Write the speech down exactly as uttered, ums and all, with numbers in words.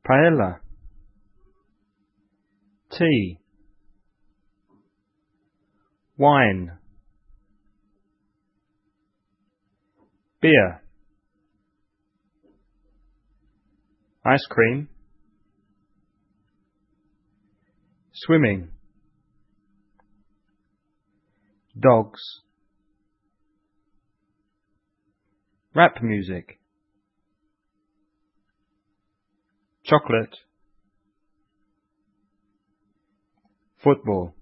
paella, tea, wine, beer, ice cream, swimming, dogs, rap music, chocolate, football.